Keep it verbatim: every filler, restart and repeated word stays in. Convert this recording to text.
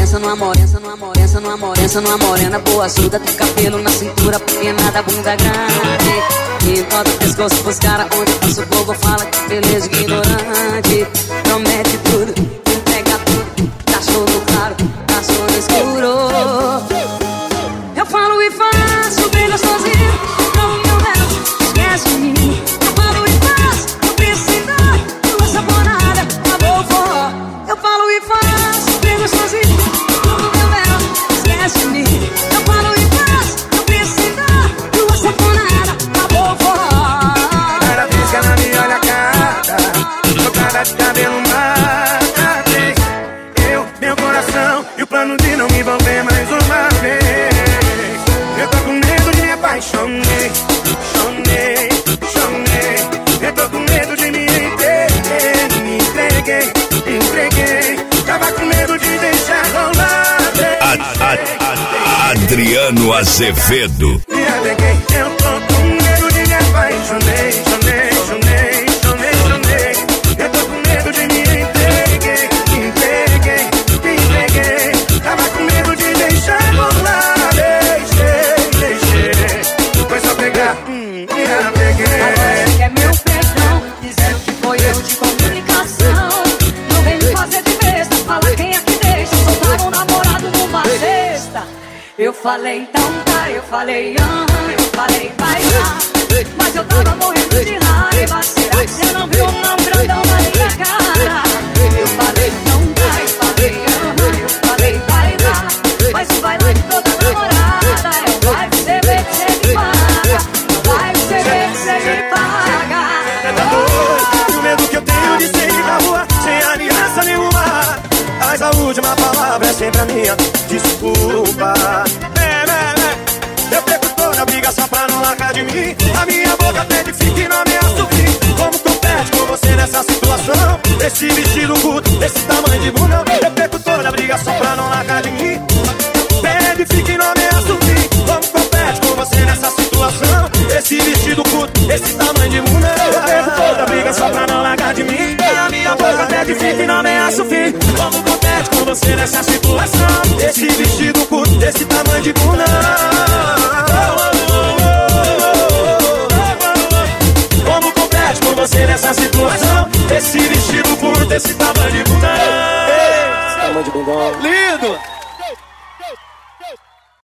pensa numa morena, pensa numa morena, pensa numa morena, pensa numa morena boa, surda, tem cabelo na cintura, pequenada, bunda grande. Enquanto o pescoço pros caras, onde passa o povo fala que beleza ignorante. Promete tudo, entrega tudo, tá show no claro, tá show no escuro. Eu falo e faço, bem gostosinho, não me leva, esquece de mim. Eu falo e faço, não precisa, tua saponada, acabou o forró. Eu falo e faço, bem gostosinho, não me leva, esquece de mim. Eu falo e faço, não precisa, tua saponada, acabou o forró. Cada vez que ela me olha a cara, trocada de cabelo mata. Eu, meu coração e o plano de não me envolver mais uma vez. Eu tô com medo de me apaixonei, chonei, chonei. Eu tô com medo de me entreguei, me entreguei, me entreguei. Tava com medo de deixar rolar. A, a, a, Adriano Azevedo. Me apeguei, eu tô com medo de me apaixonei, chonei, chonei, chonei, chonei. Eu tô com medo de me entreguei, me entreguei, me entreguei. Tava com medo de deixar rolar. Hum, Agora você quer meu perdão, dizendo que foi erro de comunicação. Não vem me fazer de besta, fala quem é que deixa soltar um namorado numa cesta. Eu falei então tá, eu falei aham, eu falei vai lá. Mas eu tava morrendo de raiva, será que você não viu um não grandão na minha cara? Eu falei então tá, eu falei aham, eu falei vai lá. Mas o vai lá de toda namorada é o vai você ver que você me paga. Vai você ver que você me paga. Tá doido, o medo que eu tenho de sair na rua sem aliança nenhuma. Mas a última palavra é sempre a minha desculpa. É, é, é. Eu perco toda a briga só pra não largar de mim. A minha boca pede fique e não ameaça o fim. Como compete com você nessa situação? Esse vestido curto, esse tamanho de bunda. Eu perco toda a briga só pra não largar de mim. Pede fique e não ameaça o fim. Como compete com você nessa situação? Esse vestido curto, esse tamanho de bunda. Eu perco toda a briga só pra não largar de mim. A minha boca pede fique e não ameaça o fim. Como compete com você nessa situação? Esse vestido curto, esse tamanho de bunda. Como compete com você nessa situação? Esse vestido curto, esse tamanho de bunda. Esse tamanho de bunda. Lindo!